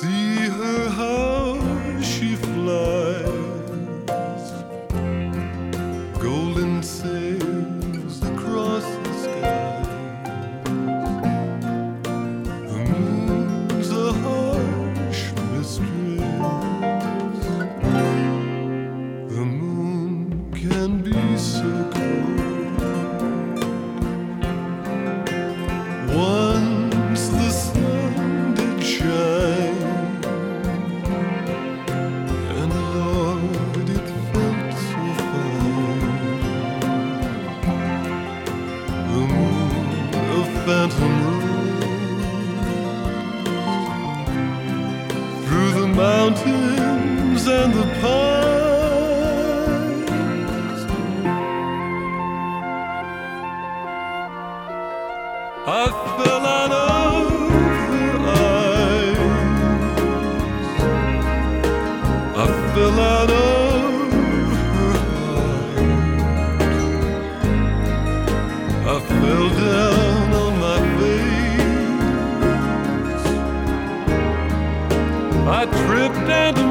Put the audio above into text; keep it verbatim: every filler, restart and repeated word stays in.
See her how she flies, golden sails across the sky. The moon's a harsh mistress. The moon can be so cold. Once the sun did shine, and Lord, it felt so fine. The moon, a phantom rose through the mountains and the pines. I fell out of her eyes. I fell out of her heart. I fell down on my face. I tripped and